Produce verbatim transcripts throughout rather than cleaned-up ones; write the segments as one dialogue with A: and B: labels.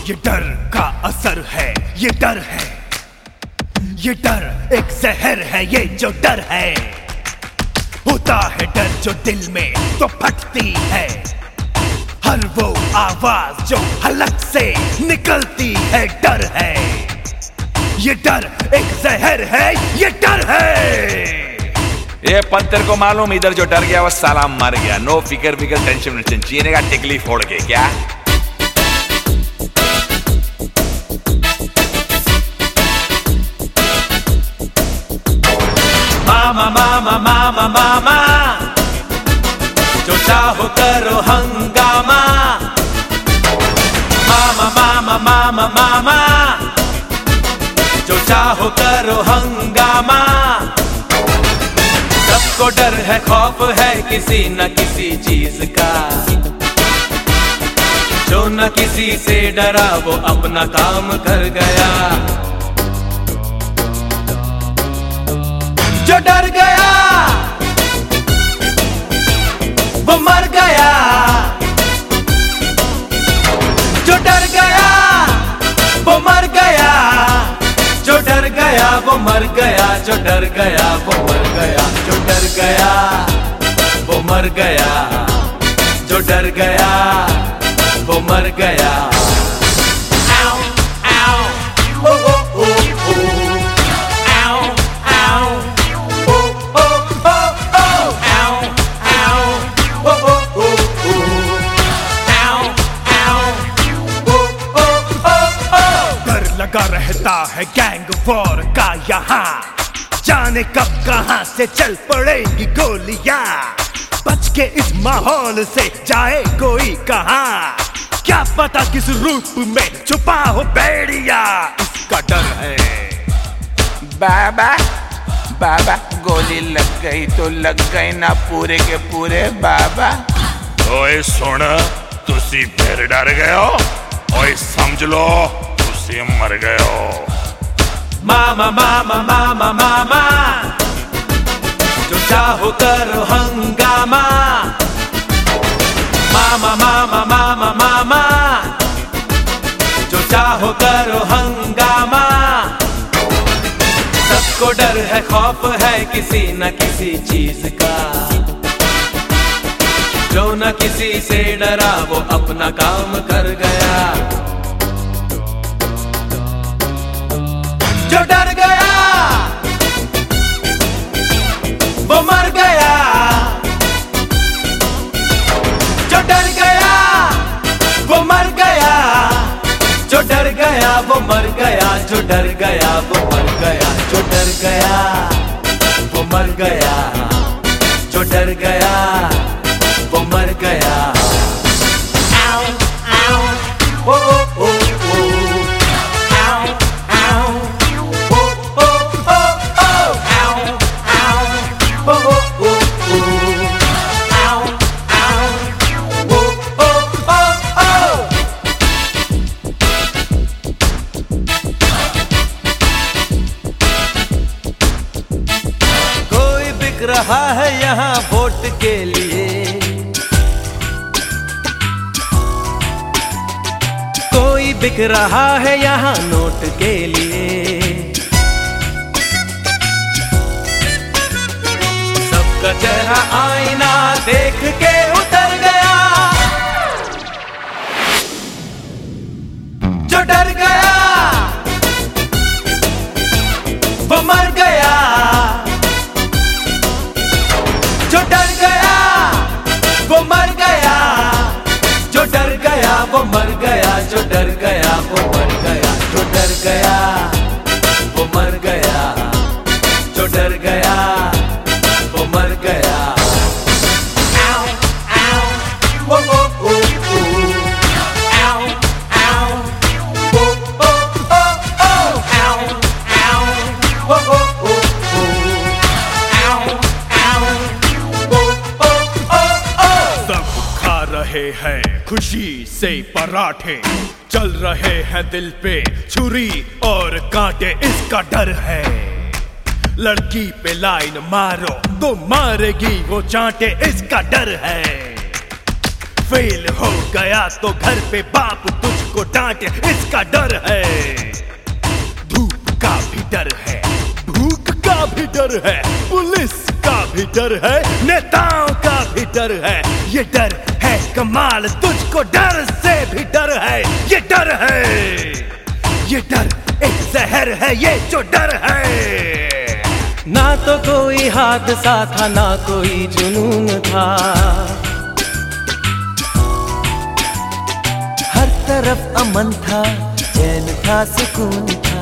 A: ये डर का असर है, ये डर है, ये डर एक जहर है, ये जो डर है। होता है डर जो दिल में तो फटती है, हर वो आवाज जो हलक से निकलती है। डर है, ये डर एक जहर है, ये डर है।
B: ये पत्थर को मालूम, इधर जो डर गया वो साला मर गया। नो फिकर फिकर टेंशन टेंशन, जीने का टिकली फोड़ के क्या। मामा मामा मामा मामा, जो चाहो करो हंगामा। मामा मामा मामा मामा, जो चाहो करो हंगामा। सबको डर है, खौफ है किसी न किसी चीज का। जो न किसी से डरा वो अपना काम कर गया। जो डर गया वो मर गया। जो डर गया वो मर गया। जो डर गया वो मर गया। जो डर गया वो मर गया। जो डर गया वो मर गया। जो डर गया वो मर गया। आओ आओ ओ ओ ओ ओ, आओ आओ ओ ओ ओ ओ, आओ आओ ओ ओ ओ ओ, आओ आओ ओ ओ ओ ओ।
A: डर लगा रहता है गैंग वॉर का यहाँ, जाने कब कहां से चल पड़ेंगी गोलियां। बच के इस माहौल से जाए कोई कहां, क्या पता किस रूप में छुपा हो भेड़िया। इसका डर है।
C: बाबा बाबा, गोली लग गई तो लग गई ना पूरे के पूरे बाबा।
D: ओए सुन, तुसी फिर डर गए हो। ओए समझ लो तुसी मर गए हो।
B: मामा मामा मामा मामा, जो चाहो करो हंगामा। मामा मामा मामा मामा, जो चाहो करो हंगामा। सबको डर है, खौफ है किसी न किसी चीज का। जो न किसी से डरा वो अपना काम कर गया। जो डर गया वो मर गया। जो डर गया वो मर गया। जो डर गया वो मर गया। जो डर गया वो मर गया। जो डर गया वो मर गया। जो डर गया वो मर गया। आओ आओ ओ ओ ओ, आओ आओ ओ ओ ओ ओ, आओ आओ ओ ओ ओ ओ, आओ आओ ओ ओ ओ ओ। कोई बिक रहा है यहाँ वोट के लिए। कोई बिक रहा है यहाँ नोट के लिए। सबका चेहरा आईना देख के उतर गया। जो डर गया वो मर गया। जो डर गया वो मर गया। जो डर गया वो मर गया। जो डर गया वो मर गया। जो डर गया वो मर गया। जो डर गया वो मर गया। आओ आओ ओ ओ ओ ओ, आओ आओ ओ ओ ओ ओ, आओ आओ ओ ओ ओ ओ, आओ आओ ओ ओ ओ ओ।
A: सब खा रहे हैं खुशी से पराठे, चल रहे हैं दिल पे छुरी और कांटे। इसका डर है। लड़की पे लाइन मारो तो मारेगी वो चांटे। इसका डर है। फेल हो गया तो घर पे बाप तुझको डांटे, इसका डर है। धूप का भी डर है, भूख का भी डर है, पुलिस का भी डर है, नेताओं का भी डर है। ये डर है कमाल, तुझको डर से भी डर है। ये डर है, ये डर एक जहर है, ये जो डर है।
B: ना तो कोई हादसा था, ना कोई जुनून था, हर तरफ अमन था, चैन था, सुकून था।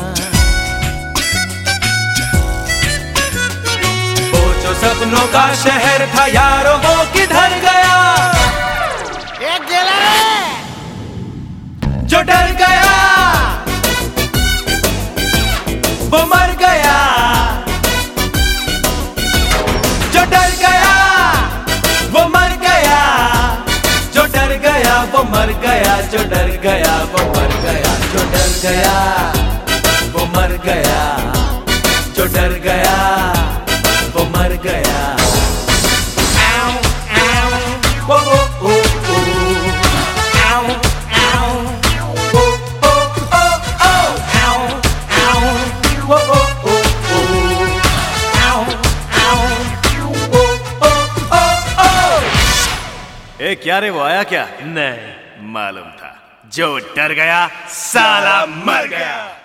B: वो जो सपनों का शहर था यारों, वो किधर गया?
C: एक गेला रे।
B: जो डर गया वो मर गया, जो डर गया वो मर गया, जो डर गया वो मर गया, जो डर गया वो मर गया, जो डर गया वो मर गया, जो डर गया वो मर गया। ओ, ओ, ओ, ओ, आओ, आओ, ओ, ओ, ओ, ओ, आओ, आओ, ओ, ओ, ओ, ओ, आओ, आओ, ओ, ओ, ओ, ओ।
A: ए क्या रे, वो आया क्या? नहीं मालूम था, जो डर गया साला मर गया।